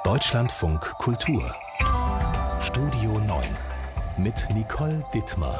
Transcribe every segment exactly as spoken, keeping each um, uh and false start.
Deutschlandfunk Kultur Studio neun mit Nicole Dittmar.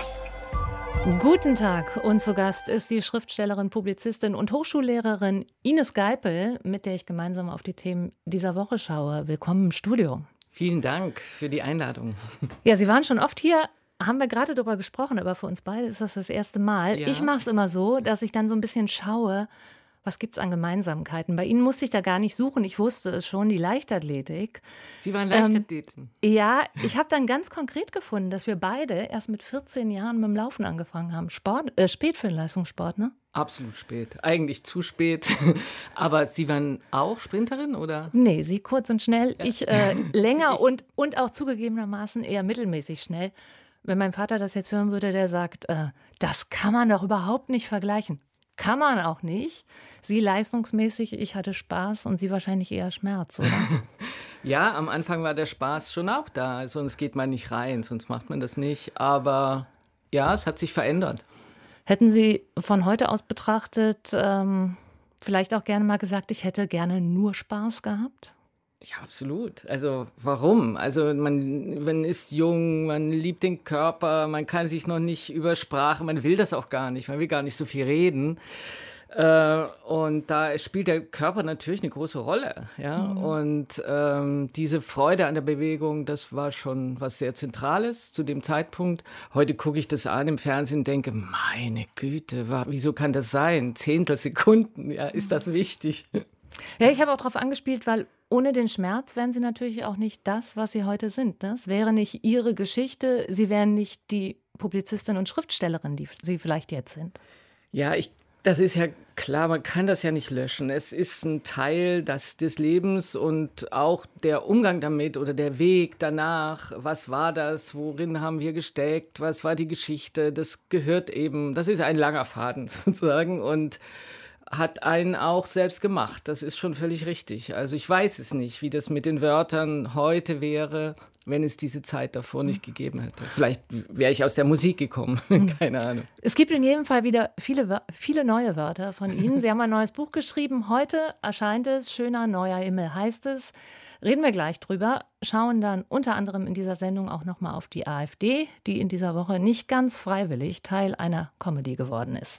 Guten Tag, und zu Gast ist die Schriftstellerin, Publizistin und Hochschullehrerin Ines Geipel, mit der ich gemeinsam auf die Themen dieser Woche schaue. Willkommen im Studio. Vielen Dank für die Einladung. Ja, Sie waren schon oft hier, haben wir gerade darüber gesprochen, aber für uns beide ist das das erste Mal. Ja. Ich mache es immer so, dass ich dann so ein bisschen schaue, was gibt es an Gemeinsamkeiten. Bei Ihnen musste ich da gar nicht suchen, ich wusste es schon, die Leichtathletik. Sie waren Leichtathletin? Ähm, ja, ich habe dann ganz konkret gefunden, dass wir beide erst mit vierzehn Jahren mit dem Laufen angefangen haben. Sport, äh, spät für den Leistungssport, ne? Absolut spät, eigentlich zu spät. Aber Sie waren auch Sprinterin, oder? Nee, Sie kurz und schnell, Ja. ich äh, länger und, und auch zugegebenermaßen eher mittelmäßig schnell. Wenn mein Vater das jetzt hören würde, der sagt, äh, das kann man doch überhaupt nicht vergleichen. Kann man auch nicht. Sie leistungsmäßig, ich hatte Spaß und Sie wahrscheinlich eher Schmerz, oder? Ja, am Anfang war der Spaß schon auch da. Sonst geht man nicht rein, sonst macht man das nicht. Aber ja, es hat sich verändert. Hätten Sie von heute aus betrachtet ähm, vielleicht auch gerne mal gesagt, ich hätte gerne nur Spaß gehabt? Ja, absolut. Also warum? Also man, man ist jung, man liebt den Körper, man kann sich noch nicht über Sprache, man will das auch gar nicht, man will gar nicht so viel reden. Äh, und da spielt der Körper natürlich eine große Rolle. Ja? Mhm. Und ähm, diese Freude an der Bewegung, das war schon was sehr Zentrales zu dem Zeitpunkt. Heute gucke ich das an im Fernsehen und denke, meine Güte, wa- wieso kann das sein? Zehntelsekunden, ja, ist das wichtig? Ja, ich habe auch darauf angespielt, weil ohne den Schmerz wären Sie natürlich auch nicht das, was Sie heute sind. Ne? Es wäre nicht Ihre Geschichte, Sie wären nicht die Publizistin und Schriftstellerin, die Sie vielleicht jetzt sind. Ja, ich, das ist ja klar, man kann das ja nicht löschen. Es ist ein Teil das, des Lebens und auch der Umgang damit oder der Weg danach. Was war das? Worin haben wir gesteckt? Was war die Geschichte? Das gehört eben, das ist ein langer Faden sozusagen und hat einen auch selbst gemacht. Das ist schon völlig richtig. Also ich weiß es nicht, wie das mit den Wörtern heute wäre, wenn es diese Zeit davor nicht gegeben hätte. Vielleicht wäre ich aus der Musik gekommen. Keine Ahnung. Es gibt in jedem Fall wieder viele, Wör- viele neue Wörter von Ihnen. Sie haben ein neues Buch geschrieben. Heute erscheint es. Schöner neuer Himmel heißt es. Reden wir gleich drüber. Schauen dann unter anderem in dieser Sendung auch nochmal auf die AfD, die in dieser Woche nicht ganz freiwillig Teil einer Comedy geworden ist.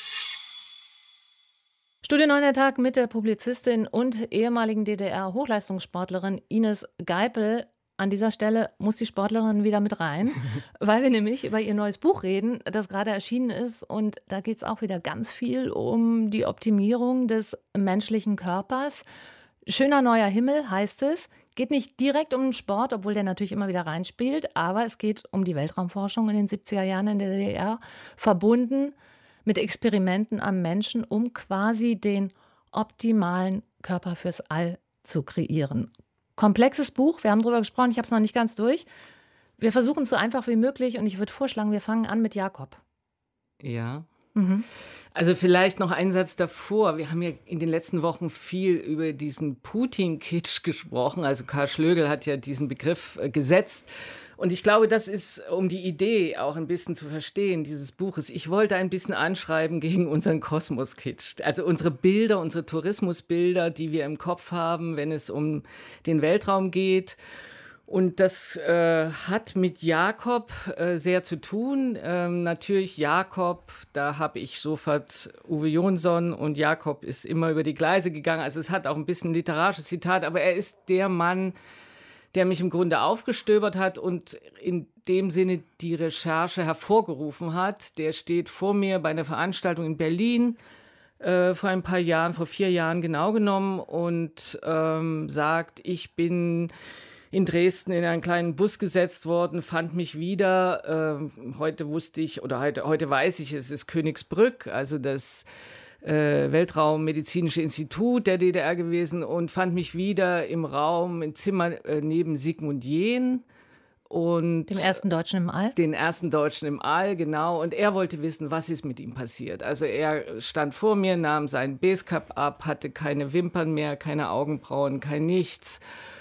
Studio neun der Tag mit der Publizistin und ehemaligen D D R-Hochleistungssportlerin Ines Geipel. An dieser Stelle muss die Sportlerin wieder mit rein, weil wir nämlich über ihr neues Buch reden, das gerade erschienen ist. Und da geht es auch wieder ganz viel um die Optimierung des menschlichen Körpers. Schöner neuer Himmel heißt es. Geht nicht direkt um den Sport, obwohl der natürlich immer wieder reinspielt. Aber es geht um die Weltraumforschung in den siebziger Jahren in der D D R, verbunden mit Experimenten am Menschen, um quasi den optimalen Körper fürs All zu kreieren. Komplexes Buch, wir haben drüber gesprochen, ich habe es noch nicht ganz durch. Wir versuchen es so einfach wie möglich und ich würde vorschlagen, wir fangen an mit Jakob. Ja. Mhm. Also vielleicht noch einen Satz davor. Wir haben ja in den letzten Wochen viel über diesen Putin-Kitsch gesprochen. Also Karl Schlögl hat ja diesen Begriff äh, gesetzt. Und ich glaube, das ist, um die Idee auch ein bisschen zu verstehen, dieses Buches. Ich wollte ein bisschen anschreiben gegen unseren Kosmos-Kitsch. Also unsere Bilder, unsere Tourismusbilder, die wir im Kopf haben, wenn es um den Weltraum geht. Und das äh, hat mit Jakob äh, sehr zu tun. Ähm, natürlich Jakob, da habe ich sofort Uwe Jonsson und Jakob ist immer über die Gleise gegangen. Also es hat auch ein bisschen ein literarisches Zitat, aber er ist der Mann, der mich im Grunde aufgestöbert hat und in dem Sinne die Recherche hervorgerufen hat. Der steht vor mir bei einer Veranstaltung in Berlin äh, vor ein paar Jahren, vor vier Jahren genau genommen und ähm, sagt, ich bin in Dresden in einen kleinen Bus gesetzt worden, fand mich wieder. Äh, heute wusste ich, oder heute, heute weiß ich, es ist Königsbrück, also das äh, Weltraummedizinische Institut der D D R gewesen und fand mich wieder im Raum, im Zimmer äh, neben Sigmund Jähn. Und Dem ersten Deutschen im All? Den ersten Deutschen im All, genau. Und er wollte wissen, was ist mit ihm passiert. Also er stand vor mir, nahm seinen Basecap ab, hatte keine Wimpern mehr, keine Augenbrauen, kein nichts.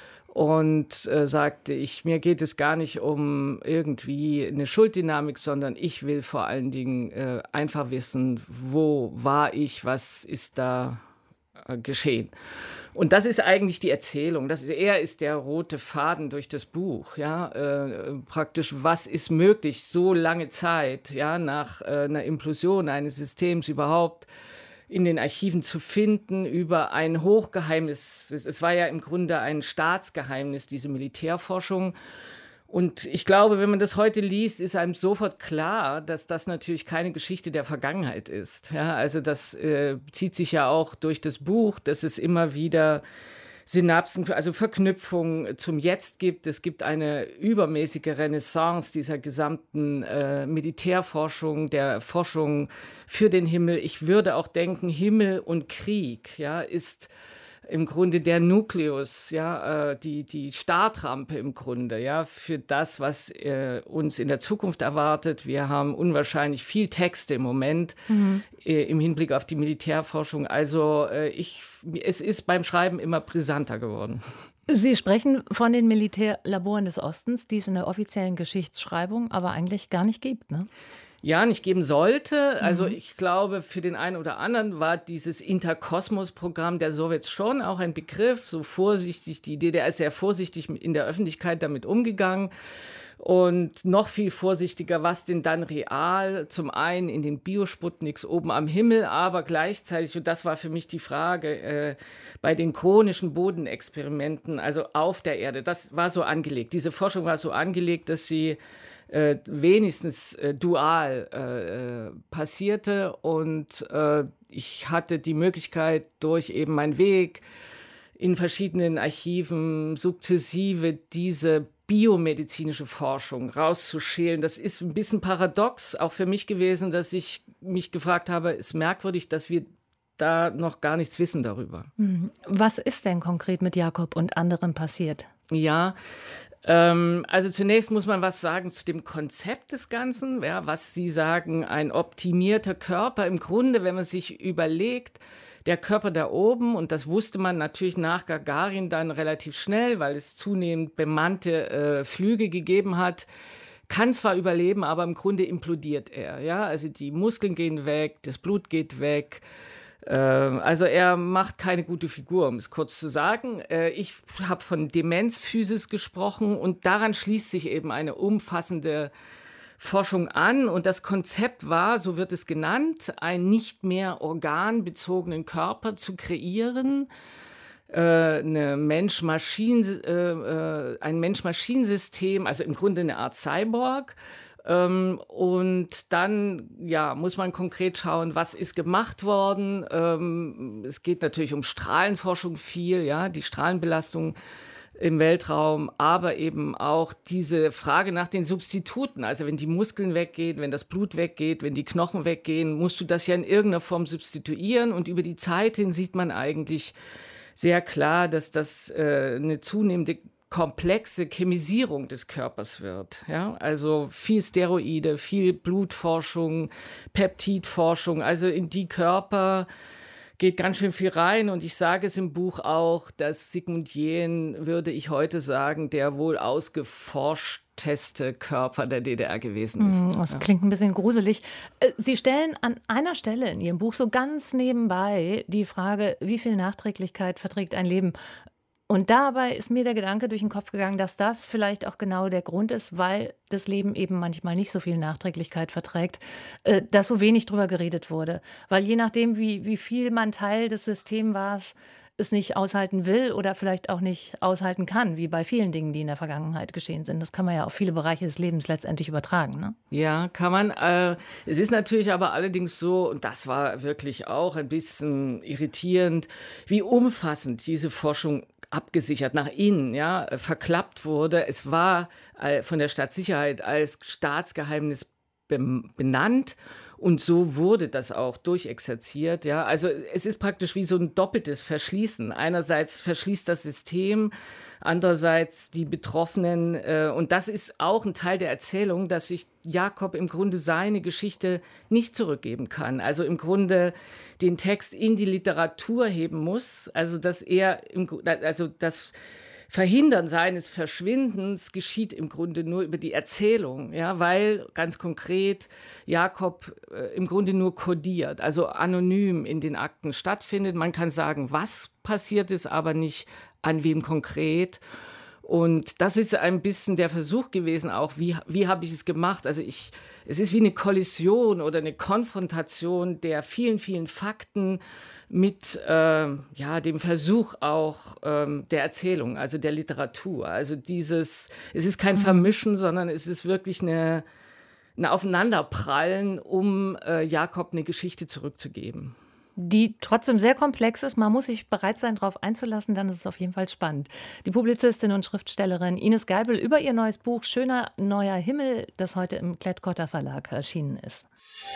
Und äh, sagte, ich, mir geht es gar nicht um irgendwie eine Schulddynamik, sondern ich will vor allen Dingen äh, einfach wissen, wo war ich, was ist da äh, geschehen. Und das ist eigentlich die Erzählung. Das ist, er ist der rote Faden durch das Buch. Ja? Äh, praktisch, was ist möglich, so lange Zeit, ja, nach äh, einer Implosion eines Systems überhaupt in den Archiven zu finden über ein Hochgeheimnis. Es, es war ja im Grunde ein Staatsgeheimnis, diese Militärforschung. Und ich glaube, wenn man das heute liest, ist einem sofort klar, dass das natürlich keine Geschichte der Vergangenheit ist. Ja, also das äh, zieht sich ja auch durch das Buch, dass es immer wieder Synapsen, also Verknüpfungen zum Jetzt gibt. Es gibt eine übermäßige Renaissance dieser gesamten äh, Militärforschung, der Forschung für den Himmel. Ich würde auch denken, Himmel und Krieg, ja, ist im Grunde der Nukleus, ja, äh, die, die Startrampe im Grunde, ja, für das, was äh, uns in der Zukunft erwartet. Wir haben unwahrscheinlich viel Texte im Moment mhm. äh, im Hinblick auf die Militärforschung. Also äh, ich, es ist beim Schreiben immer brisanter geworden. Sie sprechen von den Militärlaboren des Ostens, die es in der offiziellen Geschichtsschreibung aber eigentlich gar nicht gibt, ne? Ja, nicht geben sollte. Also ich glaube, für den einen oder anderen war dieses Interkosmos-Programm der Sowjets schon auch ein Begriff, so vorsichtig. Die D D R ist sehr vorsichtig in der Öffentlichkeit damit umgegangen und noch viel vorsichtiger, was denn dann real, zum einen in den Biosputniks oben am Himmel, aber gleichzeitig, und das war für mich die Frage, äh, bei den chronischen Bodenexperimenten, also auf der Erde, das war so angelegt. Diese Forschung war so angelegt, dass sie Äh, wenigstens äh, dual äh, passierte und äh, ich hatte die Möglichkeit, durch eben meinen Weg in verschiedenen Archiven sukzessive diese biomedizinische Forschung rauszuschälen. Das ist ein bisschen paradox auch für mich gewesen, dass ich mich gefragt habe, ist merkwürdig, dass wir da noch gar nichts wissen darüber. Was ist denn konkret mit Jakob und anderen passiert? Ja, also zunächst muss man was sagen zu dem Konzept des Ganzen, ja, was Sie sagen, ein optimierter Körper. Im Grunde, wenn man sich überlegt, der Körper da oben, und das wusste man natürlich nach Gagarin dann relativ schnell, weil es zunehmend bemannte äh, Flüge gegeben hat, kann zwar überleben, aber im Grunde implodiert er. Ja? Also die Muskeln gehen weg, das Blut geht weg. Also er macht keine gute Figur, um es kurz zu sagen. Ich habe von Demenzphysis gesprochen und daran schließt sich eben eine umfassende Forschung an. Und das Konzept war, so wird es genannt, einen nicht mehr organbezogenen Körper zu kreieren. Eine Mensch-Maschinen, ein Mensch-Maschinen-System, also im Grunde eine Art Cyborg. Ähm, und dann ja, muss man konkret schauen, was ist gemacht worden. Ähm, es geht natürlich um Strahlenforschung viel, ja, die Strahlenbelastung im Weltraum, aber eben auch diese Frage nach den Substituten. Also wenn die Muskeln weggehen, wenn das Blut weggeht, wenn die Knochen weggehen, musst du das ja in irgendeiner Form substituieren. Und über die Zeit hin sieht man eigentlich sehr klar, dass das äh, eine zunehmende komplexe Chemisierung des Körpers wird. Ja? Also viel Steroide, viel Blutforschung, Peptidforschung. Also in die Körper geht ganz schön viel rein. Und ich sage es im Buch auch, dass Sigmund Jähn, würde ich heute sagen, der wohl ausgeforschteste Körper der D D R gewesen ist. Das klingt ein bisschen gruselig. Sie stellen an einer Stelle in Ihrem Buch so ganz nebenbei die Frage, wie viel Nachträglichkeit verträgt ein Leben? Und dabei ist mir der Gedanke durch den Kopf gegangen, dass das vielleicht auch genau der Grund ist, weil das Leben eben manchmal nicht so viel Nachträglichkeit verträgt, äh, dass so wenig drüber geredet wurde. Weil je nachdem, wie, wie viel man Teil des Systems war, es nicht aushalten will oder vielleicht auch nicht aushalten kann, wie bei vielen Dingen, die in der Vergangenheit geschehen sind. Das kann man ja auf viele Bereiche des Lebens letztendlich übertragen, ne? Ja, kann man. Äh, es ist natürlich aber allerdings so, und das war wirklich auch ein bisschen irritierend, wie umfassend diese Forschung abgesichert nach innen, ja, verklappt wurde. Es war äh, von der Staatssicherheit als Staatsgeheimnis be- benannt und so wurde das auch durchexerziert. Ja. Also es ist praktisch wie so ein doppeltes Verschließen. Einerseits verschließt das System, andererseits die Betroffenen. Äh, und das ist auch ein Teil der Erzählung, dass sich Jakob im Grunde seine Geschichte nicht zurückgeben kann. Also im Grunde den Text in die Literatur heben muss. Also dass er, im, also dass Verhindern seines Verschwindens geschieht im Grunde nur über die Erzählung, ja, weil ganz konkret Jakob äh, im Grunde nur kodiert, also anonym in den Akten stattfindet. Man kann sagen, was passiert ist, aber nicht an wem konkret. Und das ist ein bisschen der Versuch gewesen, auch wie, wie habe ich es gemacht? Also ich, es ist wie eine Kollision oder eine Konfrontation der vielen, vielen Fakten mit äh, ja, dem Versuch auch ähm, der Erzählung, also der Literatur. Also dieses, es ist kein Vermischen, sondern es ist wirklich eine, ein Aufeinanderprallen, um äh, Jakob eine Geschichte zurückzugeben. Die trotzdem sehr komplex ist. Man muss sich bereit sein, darauf einzulassen, dann ist es auf jeden Fall spannend. Die Publizistin und Schriftstellerin Ines Geipel über ihr neues Buch Schöner neuer Himmel, das heute im Klett-Cotta Verlag erschienen ist.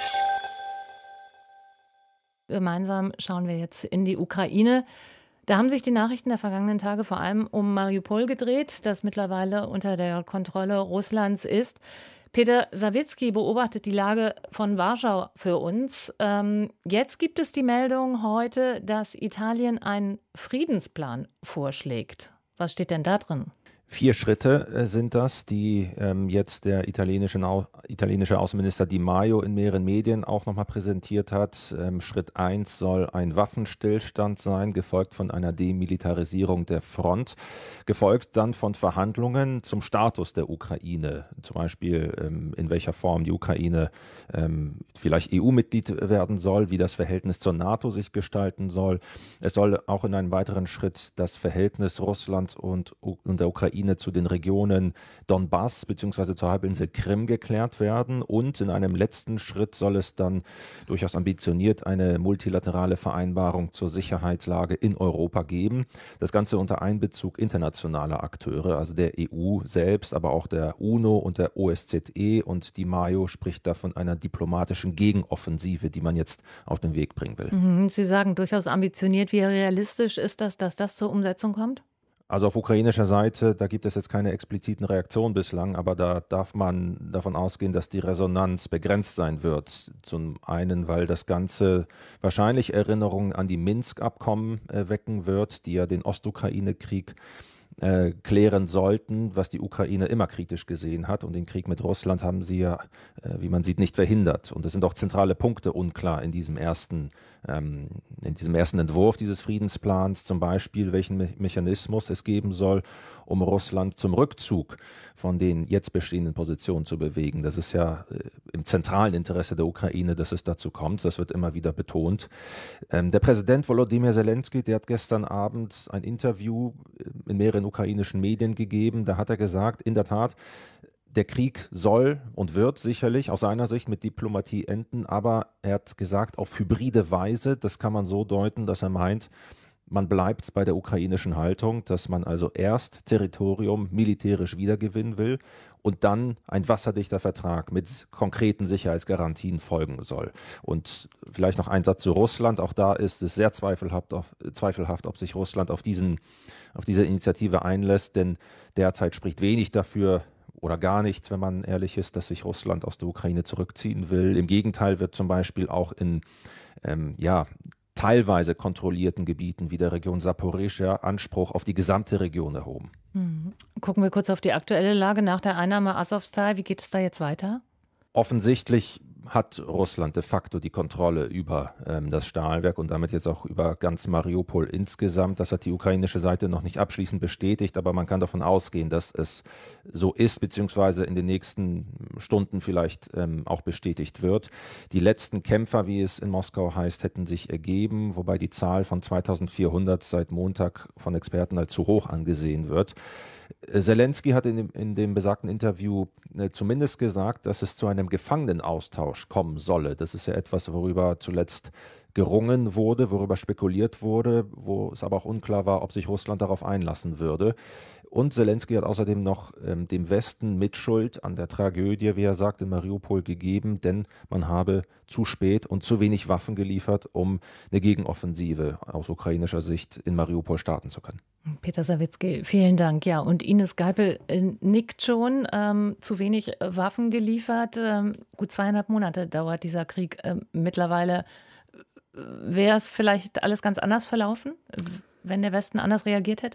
Gemeinsam schauen wir jetzt in die Ukraine. Da haben sich die Nachrichten der vergangenen Tage vor allem um Mariupol gedreht, das mittlerweile unter der Kontrolle Russlands ist. Peter Sawicki beobachtet die Lage von Warschau für uns. Ähm, jetzt gibt es die Meldung heute, dass Italien einen Friedensplan vorschlägt. Was steht denn da drin? Vier Schritte äh, sind das, die ähm, jetzt der italienische, Au- italienische Außenminister Di Maio in mehreren Medien auch nochmal präsentiert hat. Ähm, Schritt eins soll ein Waffenstillstand sein, gefolgt von einer Demilitarisierung der Front, gefolgt dann von Verhandlungen zum Status der Ukraine, zum Beispiel ähm, in welcher Form die Ukraine ähm, vielleicht E U-Mitglied werden soll, wie das Verhältnis zur NATO sich gestalten soll. Es soll auch in einem weiteren Schritt das Verhältnis Russlands und, und der Ukraine zu den Regionen Donbass bzw. zur Halbinsel Krim geklärt werden. Und in einem letzten Schritt soll es dann durchaus ambitioniert eine multilaterale Vereinbarung zur Sicherheitslage in Europa geben. Das Ganze unter Einbezug internationaler Akteure, also der E U selbst, aber auch der UNO und der O S Z E. Und Di Maio spricht da von einer diplomatischen Gegenoffensive, die man jetzt auf den Weg bringen will. Sie sagen durchaus ambitioniert. Wie realistisch ist das, dass das zur Umsetzung kommt? Also auf ukrainischer Seite, da gibt es jetzt keine expliziten Reaktionen bislang, aber da darf man davon ausgehen, dass die Resonanz begrenzt sein wird. Zum einen, weil das Ganze wahrscheinlich Erinnerungen an die Minsk-Abkommen äh, wecken wird, die ja den Ostukraine-Krieg äh, klären sollten, was die Ukraine immer kritisch gesehen hat. Und den Krieg mit Russland haben sie ja, äh, wie man sieht, nicht verhindert. Und es sind auch zentrale Punkte unklar in diesem ersten ähm, in diesem ersten Entwurf dieses Friedensplans, zum Beispiel, welchen Me- Mechanismus es geben soll, um Russland zum Rückzug von den jetzt bestehenden Positionen zu bewegen. Das ist ja äh, im zentralen Interesse der Ukraine, dass es dazu kommt. Das wird immer wieder betont. Ähm, der Präsident Volodymyr Zelensky, der hat gestern Abend ein Interview in mehreren ukrainischen Medien gegeben. Da hat er gesagt, in der Tat, der Krieg soll und wird sicherlich aus seiner Sicht mit Diplomatie enden, aber er hat gesagt, auf hybride Weise. Das kann man so deuten, dass er meint, man bleibt bei der ukrainischen Haltung, dass man also erst Territorium militärisch wiedergewinnen will und dann ein wasserdichter Vertrag mit konkreten Sicherheitsgarantien folgen soll. Und vielleicht noch ein Satz zu Russland. Auch da ist es sehr zweifelhaft, auf, zweifelhaft ob sich Russland auf, diesen, auf diese Initiative einlässt, denn derzeit spricht wenig dafür, oder gar nichts, wenn man ehrlich ist, dass sich Russland aus der Ukraine zurückziehen will. Im Gegenteil wird zum Beispiel auch in ähm, ja, teilweise kontrollierten Gebieten wie der Region Saporischschja Anspruch auf die gesamte Region erhoben. Mhm. Gucken wir kurz auf die aktuelle Lage nach der Einnahme Asowstal. Wie geht es da jetzt weiter? Offensichtlich hat Russland de facto die Kontrolle über ähm, das Stahlwerk und damit jetzt auch über ganz Mariupol insgesamt. Das hat die ukrainische Seite noch nicht abschließend bestätigt, aber man kann davon ausgehen, dass es so ist, beziehungsweise in den nächsten Stunden vielleicht ähm, auch bestätigt wird. Die letzten Kämpfer, wie es in Moskau heißt, hätten sich ergeben, wobei die Zahl von zweitausendvierhundert seit Montag von Experten als zu hoch angesehen wird. Zelensky hat in dem, in dem besagten Interview äh, zumindest gesagt, dass es zu einem Gefangenenaustausch kommen solle. Das ist ja etwas, worüber zuletzt gerungen wurde, worüber spekuliert wurde, wo es aber auch unklar war, ob sich Russland darauf einlassen würde. Und Zelensky hat außerdem noch ähm, dem Westen Mitschuld an der Tragödie, wie er sagt, in Mariupol gegeben, denn man habe zu spät und zu wenig Waffen geliefert, um eine Gegenoffensive aus ukrainischer Sicht in Mariupol starten zu können. Peter Sawicki, vielen Dank. Ja, und Ines Geipel äh, nickt schon. Ähm, zu wenig äh, Waffen geliefert. Ähm, gut zweieinhalb Monate dauert dieser Krieg äh, mittlerweile. Wäre es vielleicht alles ganz anders verlaufen, wenn der Westen anders reagiert hätte?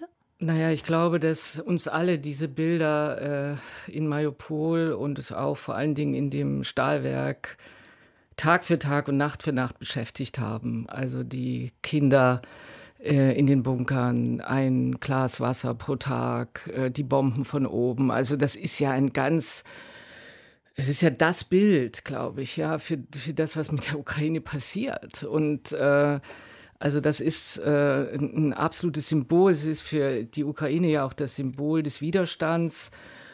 Naja, ich glaube, dass uns alle diese Bilder äh, in Mariupol und auch vor allen Dingen in dem Stahlwerk Tag für Tag und Nacht für Nacht beschäftigt haben. Also die Kinder äh, in den Bunkern, ein Glas Wasser pro Tag, äh, die Bomben von oben. Also das ist ja ein ganz, es ist ja das Bild, glaube ich, ja, für, für das, was mit der Ukraine passiert. Und äh, also das ist äh, ein absolutes Symbol. Es ist für die Ukraine ja auch das Symbol des Widerstands.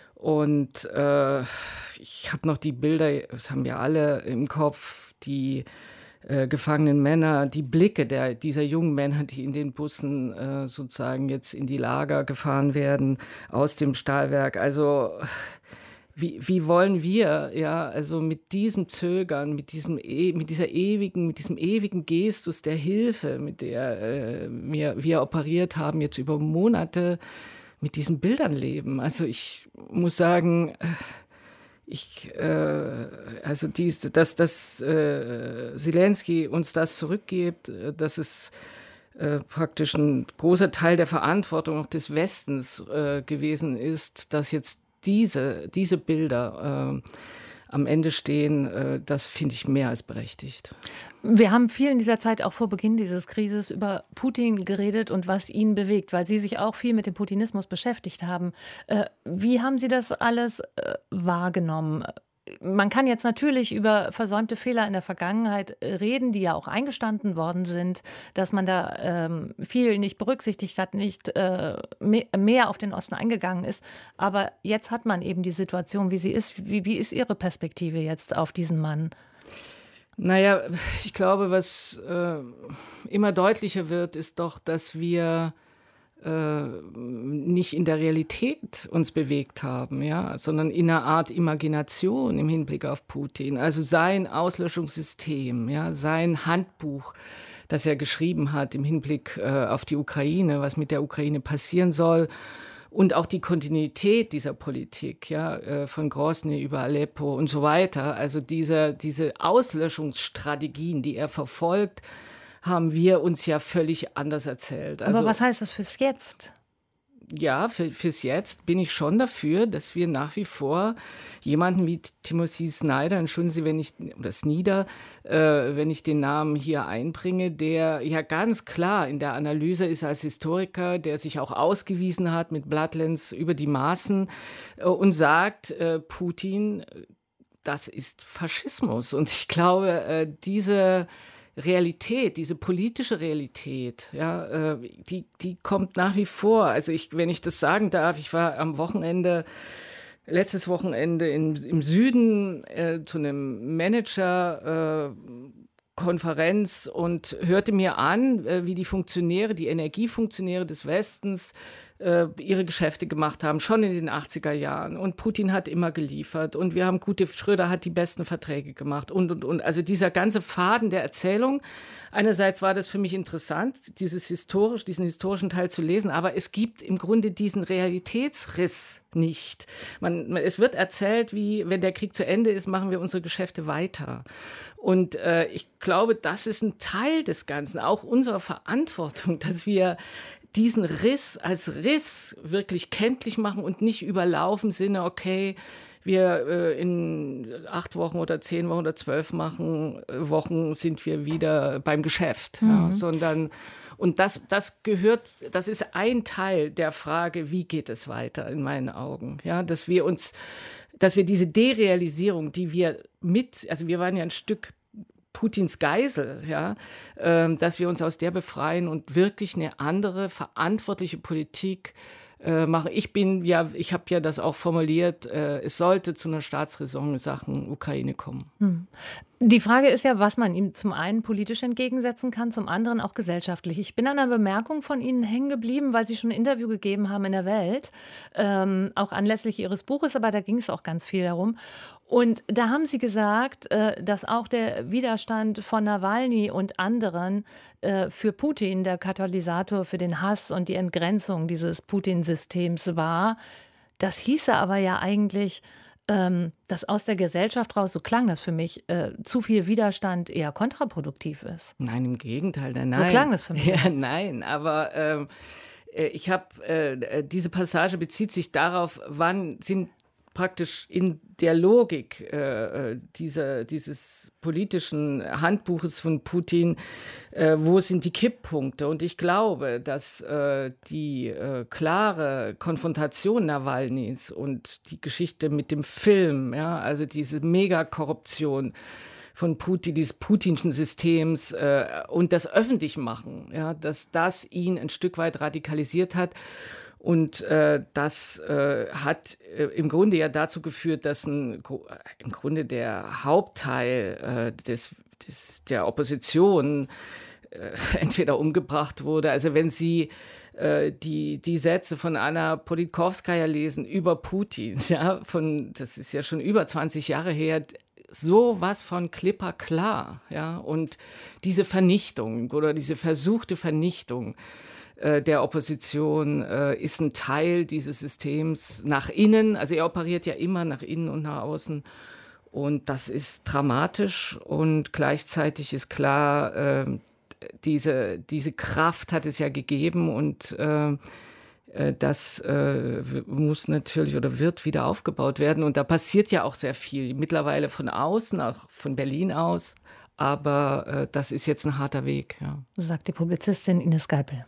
Und äh, ich habe noch die Bilder, das haben wir alle im Kopf, die äh, gefangenen Männer, die Blicke der, dieser jungen Männer, die in den Bussen äh, sozusagen jetzt in die Lager gefahren werden aus dem Stahlwerk. Also wie, wie wollen wir, ja, also mit diesem Zögern, mit diesem, mit dieser ewigen, mit diesem ewigen Gestus der Hilfe, mit der äh, wir, wir operiert haben jetzt über Monate, mit diesen Bildern leben. Also ich muss sagen, ich, äh, also dies, dass, dass äh, Zelensky uns das zurückgibt, dass es äh, praktisch ein großer Teil der Verantwortung auch des Westens äh, gewesen ist, dass jetzt diese, diese Bilder äh, am Ende stehen, äh, das finde ich mehr als berechtigt. Wir haben viel in dieser Zeit auch vor Beginn dieses Krieges über Putin geredet und was ihn bewegt, weil Sie sich auch viel mit dem Putinismus beschäftigt haben. Äh, wie haben Sie das alles äh, wahrgenommen? Man kann jetzt natürlich über versäumte Fehler in der Vergangenheit reden, die ja auch eingestanden worden sind, dass man da ähm, viel nicht berücksichtigt hat, nicht äh, mehr auf den Osten eingegangen ist. Aber jetzt hat man eben die Situation, wie sie ist. Wie, wie ist Ihre Perspektive jetzt auf diesen Mann? Naja, ich glaube, was äh, immer deutlicher wird, ist doch, dass wir äh, nicht in der Realität uns bewegt haben, ja, sondern in einer Art Imagination im Hinblick auf Putin. Also sein Auslöschungssystem, ja, sein Handbuch, das er geschrieben hat im Hinblick äh, auf die Ukraine, was mit der Ukraine passieren soll. Und auch die Kontinuität dieser Politik, ja, äh, von Grozny über Aleppo und so weiter. Also diese, diese Auslöschungsstrategien, die er verfolgt, haben wir uns ja völlig anders erzählt. Also, aber was heißt das fürs Jetzt? Ja, für, fürs Jetzt bin ich schon dafür, dass wir nach wie vor jemanden wie Timothy Snyder, entschuldigen Sie, wenn ich, oder Snyder, äh, wenn ich den Namen hier einbringe, der ja ganz klar in der Analyse ist als Historiker, der sich auch ausgewiesen hat mit Bloodlands über die Maßen äh, und sagt, äh, Putin, das ist Faschismus. Und ich glaube, äh, diese Realität, diese politische Realität, ja, äh, die, die kommt nach wie vor. Also ich, wenn ich das sagen darf, ich war am Wochenende, letztes Wochenende in, im Süden äh, zu einem Manager äh, Konferenz und hörte mir an, äh, wie die Funktionäre, die Energiefunktionäre des Westens äh, ihre Geschäfte gemacht haben, schon in den achtziger Jahren. Und Putin hat immer geliefert und wir haben gute, Schröder hat die besten Verträge gemacht und, und, und. Also dieser ganze Faden der Erzählung, einerseits war das für mich interessant, dieses historisch, diesen historischen Teil zu lesen, aber es gibt im Grunde diesen Realitätsriss nicht. Man, es wird erzählt, wie, wenn der Krieg zu Ende ist, machen wir unsere Geschäfte weiter. Und äh, ich glaube, das ist ein Teil des Ganzen, auch unserer Verantwortung, dass wir diesen Riss als Riss wirklich kenntlich machen und nicht überlaufen im Sinne, okay, wir äh, in acht Wochen oder zehn Wochen oder zwölf machen, äh, Wochen sind wir wieder beim Geschäft, mhm. ja, sondern und das, das gehört, das ist ein Teil der Frage, wie geht es weiter in meinen Augen, ja, dass wir uns, dass wir diese Derealisierung, die wir mit, also wir waren ja ein Stück Putins Geisel, ja, äh, dass wir uns aus der befreien und wirklich eine andere verantwortliche Politik äh, machen. Ich bin ja, ich habe ja das auch formuliert, äh, es sollte zu einer Staatsräson in Sachen Ukraine kommen. Hm. Die Frage ist ja, was man ihm zum einen politisch entgegensetzen kann, zum anderen auch gesellschaftlich. Ich bin an einer Bemerkung von Ihnen hängen geblieben, weil Sie schon ein Interview gegeben haben in der Welt, ähm, auch anlässlich Ihres Buches, aber da ging es auch ganz viel darum. Und da haben Sie gesagt, äh, dass auch der Widerstand von Nawalny und anderen äh, für Putin der Katalysator für den Hass und die Entgrenzung dieses Putin-Systems war. Das hieße aber ja eigentlich, ähm, dass aus der Gesellschaft raus, so klang das für mich, äh, zu viel Widerstand eher kontraproduktiv ist. Nein, im Gegenteil. Nein, so klang das für mich. Ja, nein, aber ähm, äh, ich habe, äh, diese Passage bezieht sich darauf, wann sind praktisch in der Logik äh, dieser, dieses politischen Handbuches von Putin, äh, wo sind die Kipppunkte? Und ich glaube, dass äh, die äh, klare Konfrontation Nawalnys und die Geschichte mit dem Film, ja, also diese Megakorruption von Putin, dieses putinschen Systems äh, und das Öffentlichmachen, ja, dass das ihn ein Stück weit radikalisiert hat. Und äh, das äh, hat äh, im Grunde ja dazu geführt, dass ein, im Grunde der Hauptteil äh, des, des, der Opposition äh, entweder umgebracht wurde. Also wenn Sie äh, die, die Sätze von Anna Politkovskaja lesen über Putin, ja, von, das ist ja schon über zwanzig Jahre her, sowas von klipperklar. Ja, und diese Vernichtung oder diese versuchte Vernichtung der Opposition äh, ist ein Teil dieses Systems nach innen. Also er operiert ja immer nach innen und nach außen. Und das ist dramatisch. Und gleichzeitig ist klar, äh, diese, diese Kraft hat es ja gegeben. Und äh, das äh, muss natürlich oder wird wieder aufgebaut werden. Und da passiert ja auch sehr viel. Mittlerweile von außen, auch von Berlin aus. Aber äh, das ist jetzt ein harter Weg. Ja. Sagt die Publizistin Ines Geipel.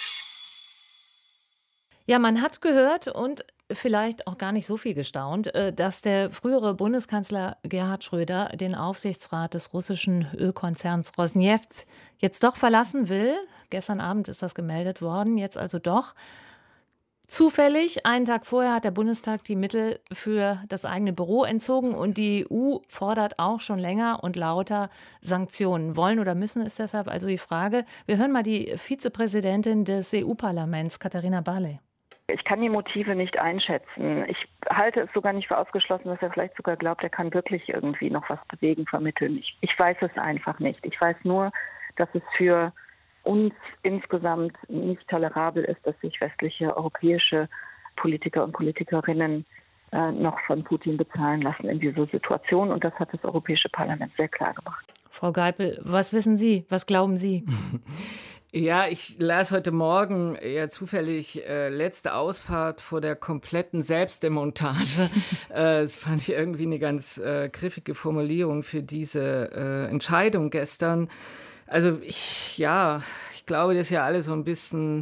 Ja, man hat gehört und vielleicht auch gar nicht so viel gestaunt, dass der frühere Bundeskanzler Gerhard Schröder den Aufsichtsrat des russischen Ölkonzerns Rosneft jetzt doch verlassen will. Gestern Abend ist das gemeldet worden, jetzt also doch. Zufällig, einen Tag vorher hat der Bundestag die Mittel für das eigene Büro entzogen und die E U fordert auch schon länger und lauter Sanktionen. Wollen oder müssen ist deshalb also die Frage. Wir hören mal die Vizepräsidentin des E U-Parlaments, Katharina Barley. Ich kann die Motive nicht einschätzen. Ich halte es sogar nicht für ausgeschlossen, dass er vielleicht sogar glaubt, er kann wirklich irgendwie noch was bewegen, vermitteln. Ich, ich weiß es einfach nicht. Ich weiß nur, dass es für uns insgesamt nicht tolerabel ist, dass sich westliche europäische Politiker und Politikerinnen äh, noch von Putin bezahlen lassen in dieser Situation. Und das hat das Europäische Parlament sehr klar gemacht. Frau Geipel, was wissen Sie? Was glauben Sie? Ja, ich las heute Morgen ja zufällig äh, letzte Ausfahrt vor der kompletten Selbstdemontage. äh, das fand ich irgendwie eine ganz äh, griffige Formulierung für diese äh, Entscheidung gestern. Also ich, ja, ich glaube, dass ja alle so ein bisschen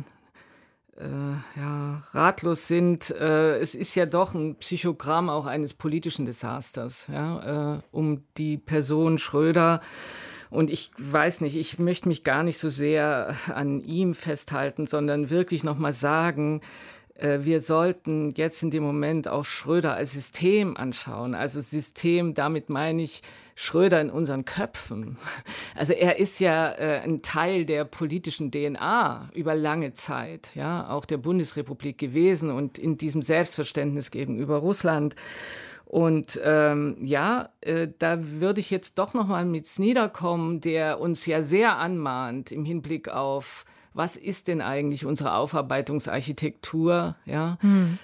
äh, ja, ratlos sind. Äh, es ist ja doch ein Psychogramm auch eines politischen Desasters, ja, äh, um die Person Schröder. Und ich weiß nicht, ich möchte mich gar nicht so sehr an ihm festhalten, sondern wirklich noch mal sagen, äh, wir sollten jetzt in dem Moment auch Schröder als System anschauen. Also System, damit meine ich Schröder in unseren Köpfen. Also er ist ja äh, ein Teil der politischen D N A über lange Zeit, ja, auch der Bundesrepublik gewesen und in diesem Selbstverständnis gegenüber Russland. Und ähm, ja, äh, da würde ich jetzt doch noch mal mit Snyder kommen, der uns ja sehr anmahnt im Hinblick auf, was ist denn eigentlich unsere Aufarbeitungsarchitektur? Ja? Hm.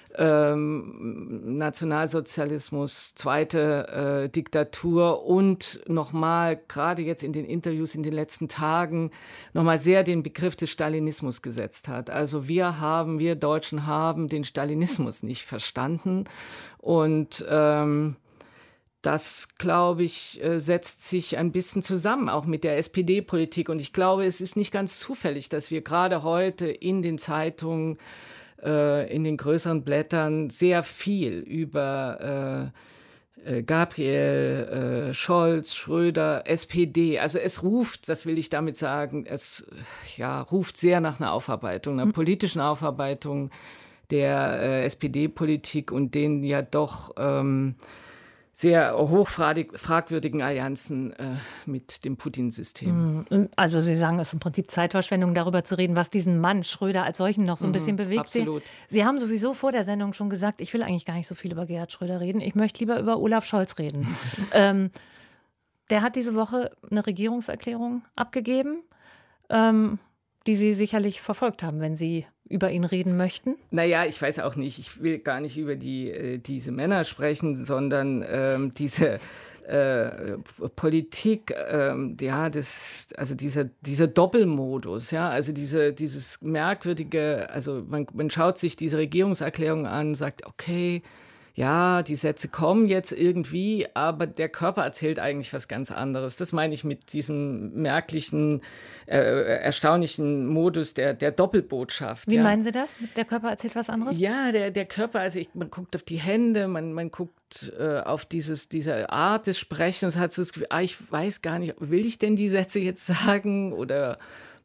Ähm, Nationalsozialismus, zweite äh, Diktatur und nochmal, gerade jetzt in den Interviews in den letzten Tagen, nochmal sehr den Begriff des Stalinismus gesetzt hat. Also wir haben, wir Deutschen haben den Stalinismus nicht verstanden. Und ähm, das, glaube ich, setzt sich ein bisschen zusammen, auch mit der S P D-Politik. Und ich glaube, es ist nicht ganz zufällig, dass wir gerade heute in den Zeitungen, äh, in den größeren Blättern sehr viel über äh, Gabriel, äh, Scholz, Schröder, S P D, also es ruft, das will ich damit sagen, es ja, ruft sehr nach einer Aufarbeitung, einer politischen Aufarbeitung der äh, S P D-Politik und den ja doch ähm, sehr hochfragwürdigen Allianzen äh, mit dem Putin-System. Also Sie sagen, es ist im Prinzip Zeitverschwendung, darüber zu reden, was diesen Mann Schröder als solchen noch so ein bisschen bewegt. Absolut. Sie, Sie haben sowieso vor der Sendung schon gesagt, ich will eigentlich gar nicht so viel über Gerhard Schröder reden, ich möchte lieber über Olaf Scholz reden. ähm, der hat diese Woche eine Regierungserklärung abgegeben, ähm, die Sie sicherlich verfolgt haben, wenn Sie über ihn reden möchten? Naja, ich weiß auch nicht. Ich will gar nicht über die, äh, diese Männer sprechen, sondern ähm, diese äh, Politik, äh, ja, das, also dieser, dieser Doppelmodus, ja, also diese, dieses merkwürdige, also man, man schaut sich diese Regierungserklärung an, sagt, okay, ja, die Sätze kommen jetzt irgendwie, aber der Körper erzählt eigentlich was ganz anderes. Das meine ich mit diesem merklichen, äh, erstaunlichen Modus der, der Doppelbotschaft. Wie ja. meinen Sie das? Der Körper erzählt was anderes? Ja, der, der Körper, also ich, man guckt auf die Hände, man, man guckt äh, auf dieses, diese Art des Sprechens, hat so das Gefühl, ah, ich weiß gar nicht, will ich denn die Sätze jetzt sagen oder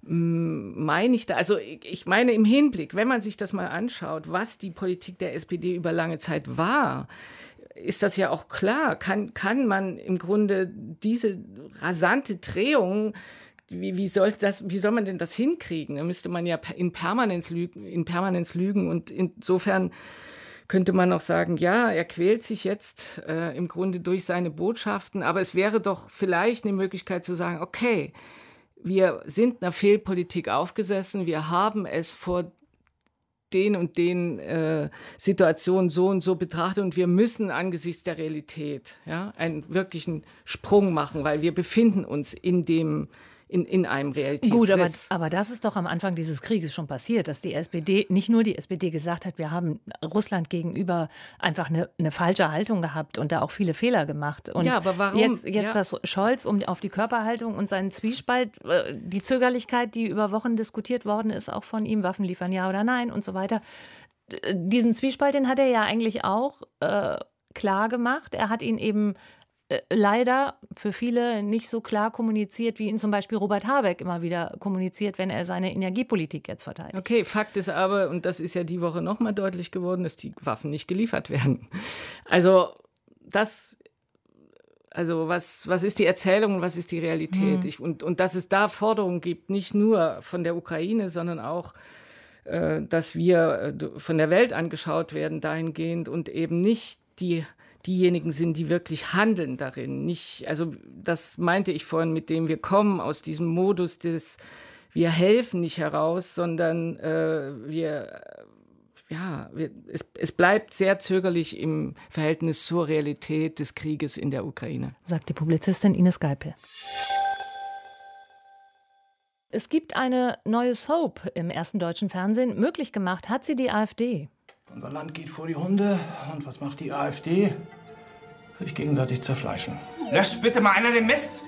meine ich da, also ich meine im Hinblick, wenn man sich das mal anschaut, was die Politik der S P D über lange Zeit war, ist das ja auch klar, kann, kann man im Grunde diese rasante Drehung, wie, wie, soll das, wie soll man denn das hinkriegen? Da müsste man ja in Permanenz lügen, in Permanenz lügen und insofern könnte man auch sagen, ja, er quält sich jetzt äh, im Grunde durch seine Botschaften, aber es wäre doch vielleicht eine Möglichkeit zu sagen, okay, wir sind einer Fehlpolitik aufgesessen, wir haben es vor den und den äh, Situationen so und so betrachtet und wir müssen angesichts der Realität ja, einen wirklichen Sprung machen, weil wir befinden uns in dem In, in einem Realitätsriss. Gut, aber, aber das ist doch am Anfang dieses Krieges schon passiert, dass die S P D, nicht nur die S P D gesagt hat, wir haben Russland gegenüber einfach eine, eine falsche Haltung gehabt und da auch viele Fehler gemacht. Und ja, aber warum? Jetzt, jetzt ja. das Scholz um auf die Körperhaltung und seinen Zwiespalt, die Zögerlichkeit, die über Wochen diskutiert worden ist, auch von ihm, Waffen liefern ja oder nein und so weiter. Diesen Zwiespalt, den hat er ja eigentlich auch äh, klar gemacht. Er hat ihn eben leider für viele nicht so klar kommuniziert, wie ihn zum Beispiel Robert Habeck immer wieder kommuniziert, wenn er seine Energiepolitik jetzt verteidigt. Okay, Fakt ist aber, und das ist ja die Woche nochmal deutlich geworden, dass die Waffen nicht geliefert werden. Also das, also was, was ist die Erzählung und was ist die Realität? Mhm. Ich, und, und dass es da Forderungen gibt, nicht nur von der Ukraine, sondern auch, äh, dass wir äh, von der Welt angeschaut werden dahingehend und eben nicht die diejenigen sind, die wirklich handeln darin. Nicht, also das meinte ich vorhin mit dem, wir kommen aus diesem Modus des, wir helfen nicht heraus, sondern äh, wir, ja, wir, es, es bleibt sehr zögerlich im Verhältnis zur Realität des Krieges in der Ukraine. Sagt die Publizistin Ines Geipel. Es gibt eine neue Soap im ersten deutschen Fernsehen. Möglich gemacht hat sie die AfD. Unser Land geht vor die Hunde. Und was macht die AfD? Sich gegenseitig zerfleischen. Löscht bitte mal einer den Mist!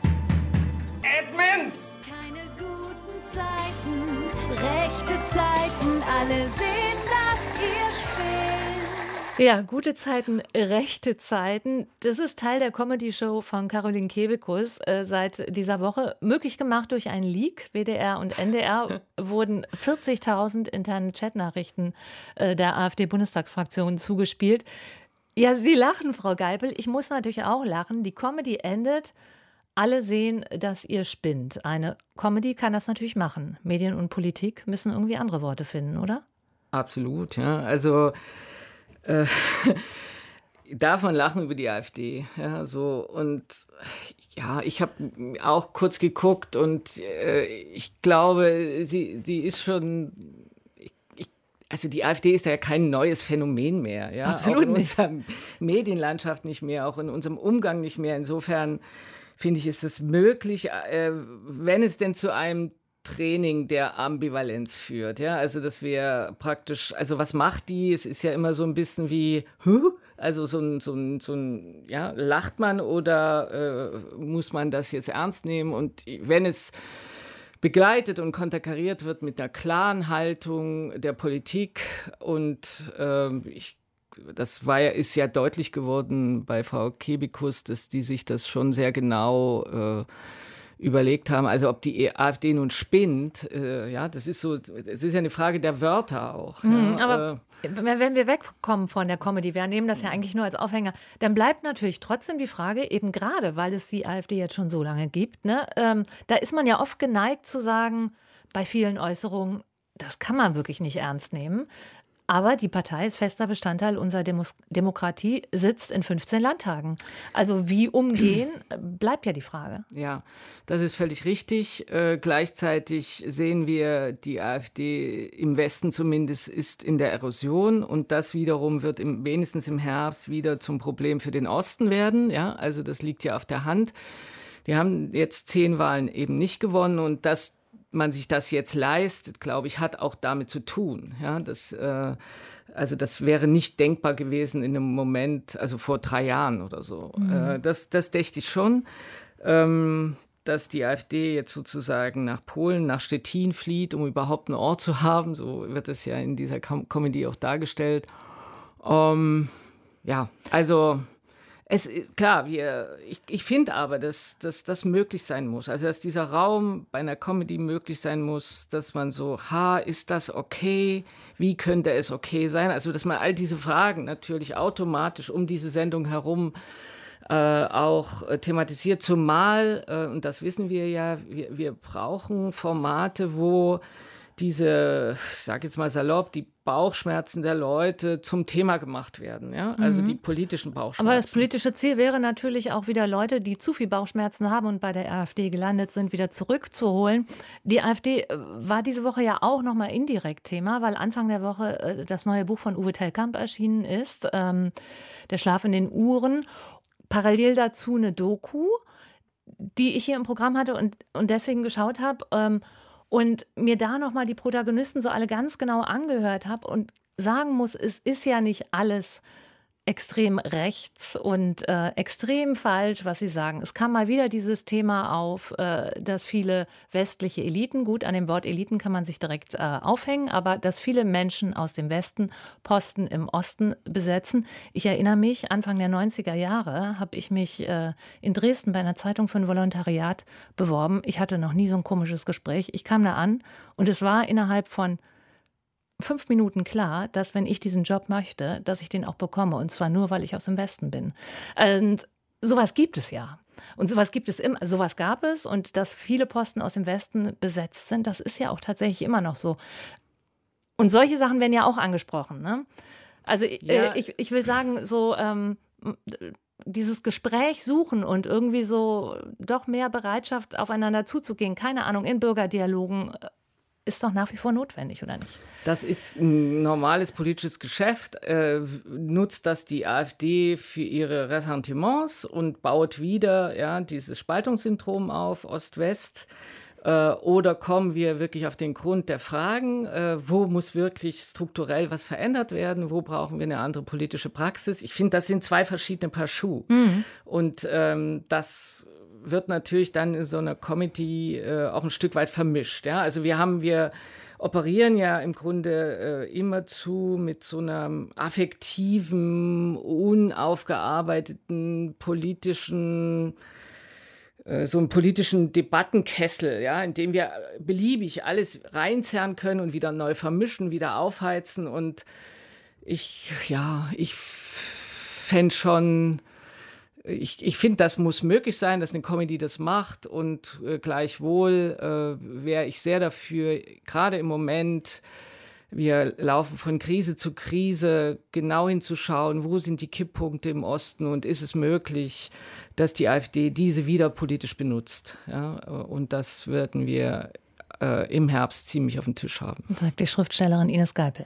Admins! Keine guten Zeiten, rechte Zeiten, alle sehen, dass ihr spielt. Ja, gute Zeiten, rechte Zeiten. Das ist Teil der Comedy-Show von Caroline Kebekus äh, seit dieser Woche. Möglich gemacht durch einen Leak. W D R und N D R wurden vierzigtausend interne Chatnachrichten äh, der AfD-Bundestagsfraktion zugespielt. Ja, Sie lachen, Frau Geipel. Ich muss natürlich auch lachen. Die Comedy endet. Alle sehen, dass ihr spinnt. Eine Comedy kann das natürlich machen. Medien und Politik müssen irgendwie andere Worte finden, oder? Absolut, ja. Also Äh, darf man lachen über die AfD, ja, so und ja, ich habe auch kurz geguckt und äh, ich glaube, sie, sie ist schon, ich, ich, also die AfD ist ja kein neues Phänomen mehr, ja, absolut auch in nicht. unserer Medienlandschaft nicht mehr, auch in unserem Umgang nicht mehr. Insofern finde ich, ist es möglich, äh, wenn es denn zu einem Training der Ambivalenz führt, ja, also dass wir praktisch, also was macht die? Es ist ja immer so ein bisschen wie, huh? Also so ein, so ein, so ein, ja, lacht man oder äh, muss man das jetzt ernst nehmen? Und wenn es begleitet und konterkariert wird mit einer klaren Haltung der Politik und äh, ich das war ja, ist ja deutlich geworden bei Frau Kebekus, dass die sich das schon sehr genau äh, überlegt haben, also ob die AfD nun spinnt, äh, ja, das ist so, es ist ja eine Frage der Wörter auch. Mhm, ja, aber äh, wenn wir wegkommen von der Comedy, wir nehmen das ja eigentlich nur als Aufhänger, dann bleibt natürlich trotzdem die Frage, eben gerade, weil es die AfD jetzt schon so lange gibt, ne, ähm, da ist man ja oft geneigt zu sagen, bei vielen Äußerungen, das kann man wirklich nicht ernst nehmen. Aber die Partei ist fester Bestandteil unserer Demos- Demokratie, sitzt in fünfzehn Landtagen. Also wie umgehen, bleibt ja die Frage. Ja, das ist völlig richtig. Äh, gleichzeitig sehen wir, die AfD im Westen zumindest ist in der Erosion und das wiederum wird im, wenigstens im Herbst wieder zum Problem für den Osten werden. Ja, also das liegt ja auf der Hand. Die haben jetzt zehn Wahlen eben nicht gewonnen und dass man sich das jetzt leistet, glaube ich, hat auch damit zu tun. Ja, das, äh, also das wäre nicht denkbar gewesen in einem Moment, also vor drei Jahren oder so. Mhm. Äh, das, das dächte ich schon, ähm, dass die AfD jetzt sozusagen nach Polen, nach Stettin flieht, um überhaupt einen Ort zu haben. So wird es ja in dieser Com- Comedy auch dargestellt. Ähm, ja, also... Es, klar, wir, ich, ich finde aber, dass, dass das möglich sein muss. Also, dass dieser Raum bei einer Comedy möglich sein muss, dass man so, ha, ist das okay? Wie könnte es okay sein? Also, dass man all diese Fragen natürlich automatisch um diese Sendung herum äh, auch äh, thematisiert. Zumal, äh, und das wissen wir ja, wir, wir brauchen Formate, wo diese, ich sage jetzt mal salopp, die Bauchschmerzen der Leute zum Thema gemacht werden, ja, also mhm. die politischen Bauchschmerzen. Aber das politische Ziel wäre natürlich auch wieder Leute, die zu viel Bauchschmerzen haben und bei der AfD gelandet sind, wieder zurückzuholen. Die AfD war diese Woche ja auch nochmal indirekt Thema, weil Anfang der Woche das neue Buch von Uwe Tellkamp erschienen ist, ähm, Der Schlaf in den Uhren. Parallel dazu eine Doku, die ich hier im Programm hatte und, und deswegen geschaut habe, ähm, und mir da nochmal die Protagonisten so alle ganz genau angehört habe und sagen muss, es ist ja nicht alles extrem rechts und äh, extrem falsch, was sie sagen. Es kam mal wieder dieses Thema auf, äh, dass viele westliche Eliten, gut, an dem Wort Eliten kann man sich direkt äh, aufhängen, aber dass viele Menschen aus dem Westen Posten im Osten besetzen. Ich erinnere mich, Anfang der neunziger Jahre habe ich mich äh, in Dresden bei einer Zeitung für ein Volontariat beworben. Ich hatte noch nie so ein komisches Gespräch. Ich kam da an und es war innerhalb von fünf Minuten klar, dass wenn ich diesen Job möchte, dass ich den auch bekomme. Und zwar nur, weil ich aus dem Westen bin. Und sowas gibt es ja. Und sowas gibt es immer, sowas gab es. Und dass viele Posten aus dem Westen besetzt sind, das ist ja auch tatsächlich immer noch so. Und solche Sachen werden ja auch angesprochen. Ne? Also ja. äh, ich, ich will sagen, so ähm, dieses Gespräch suchen und irgendwie so doch mehr Bereitschaft, aufeinander zuzugehen, keine Ahnung, in Bürgerdialogen, ist doch nach wie vor notwendig, oder nicht? Das ist ein normales politisches Geschäft. Äh, nutzt das die AfD für ihre Ressentiments und baut wieder ja, dieses Spaltungssyndrom auf, Ost-West? Äh, oder kommen wir wirklich auf den Grund der Fragen? Äh, wo muss wirklich strukturell was verändert werden? Wo brauchen wir eine andere politische Praxis? Ich finde, das sind zwei verschiedene Paar Schuhe. Mhm. Und ähm, das wird natürlich dann in so einer Comedy äh, auch ein Stück weit vermischt. Ja? Also wir haben, wir operieren ja im Grunde äh, immerzu mit so einer affektiven, unaufgearbeiteten politischen, äh, so einem politischen Debattenkessel, ja, in dem wir beliebig alles reinzerren können und wieder neu vermischen, wieder aufheizen. Und ich, ja, ich fände schon, Ich, ich finde, das muss möglich sein, dass eine Comedy das macht und äh, gleichwohl äh, wäre ich sehr dafür, gerade im Moment, wir laufen von Krise zu Krise, genau hinzuschauen, wo sind die Kipppunkte im Osten und ist es möglich, dass die AfD diese wieder politisch benutzt. Ja? Und das werden wir äh, im Herbst ziemlich auf dem Tisch haben. Sagt die Schriftstellerin Ines Geipel.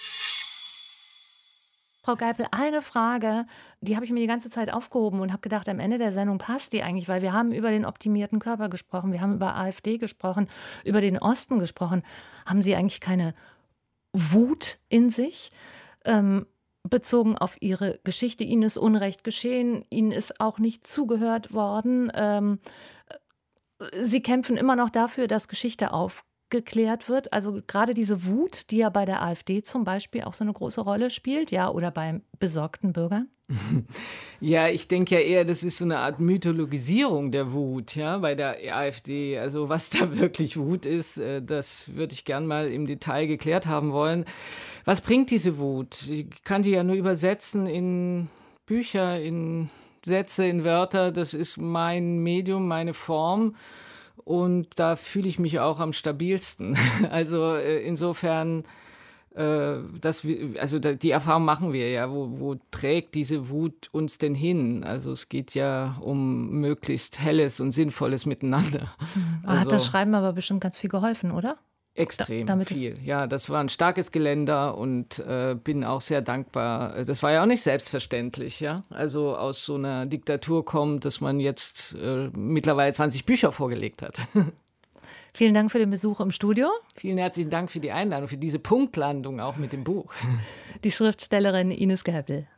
Frau Geipel, eine Frage, die habe ich mir die ganze Zeit aufgehoben und habe gedacht, am Ende der Sendung passt die eigentlich, weil wir haben über den optimierten Körper gesprochen, wir haben über AfD gesprochen, über den Osten gesprochen. Haben Sie eigentlich keine Wut in sich, ähm, bezogen auf Ihre Geschichte? Ihnen ist Unrecht geschehen, Ihnen ist auch nicht zugehört worden. Ähm, Sie kämpfen immer noch dafür, dass Geschichte aufgeht. Geklärt wird, also gerade diese Wut, die ja bei der AfD zum Beispiel auch so eine große Rolle spielt, ja, oder bei besorgten Bürgern? Ja, ich denke ja eher, das ist so eine Art Mythologisierung der Wut, ja, bei der AfD. Also was da wirklich Wut ist, das würde ich gern mal im Detail geklärt haben wollen. Was bringt diese Wut? Ich kann die ja nur übersetzen in Bücher, in Sätze, in Wörter. Das ist mein Medium, meine Form. Und da fühle ich mich auch am stabilsten. Also insofern Das, also die Erfahrung machen wir ja, wo, wo trägt diese Wut uns denn hin? Also es geht ja um möglichst helles und sinnvolles Miteinander. Mhm. Also, hat das Schreiben aber bestimmt ganz viel geholfen, oder? Extrem da, viel. Ja, das war ein starkes Geländer und äh, bin auch sehr dankbar. Das war ja auch nicht selbstverständlich, ja. Also aus so einer Diktatur kommt, dass man jetzt äh, mittlerweile zwanzig Bücher vorgelegt hat. Vielen Dank für den Besuch im Studio. Vielen herzlichen Dank für die Einladung, für diese Punktlandung auch mit dem Buch. Die Schriftstellerin Ines Gaepel.